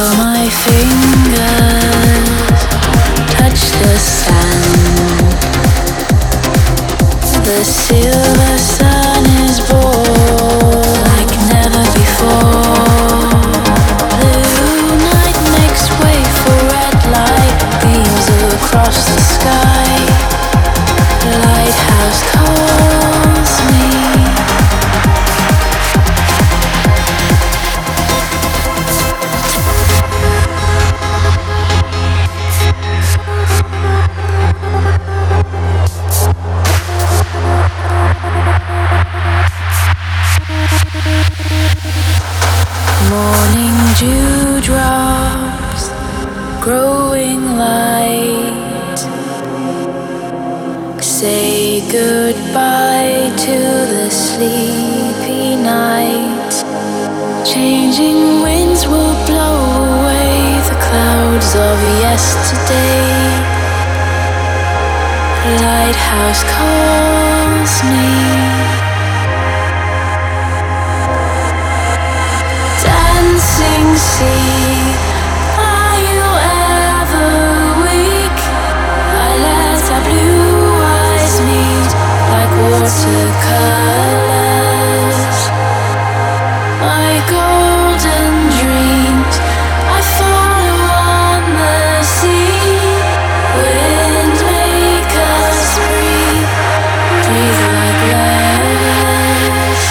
my fingers touch the sand. The silver sun is born like never before. Blue night makes way for red light, beams across the sky. Lighthouse calls me. Morning dewdrops, growing light, say goodbye to the sleepy night. Changing winds will blow away the clouds of yesterday. Lighthouse calls me. Dancing sea, are you ever weak? I let our blue eyes meet like watercolors. My golden dreams I follow on the sea. Wind make us breathe, breathe like lovers.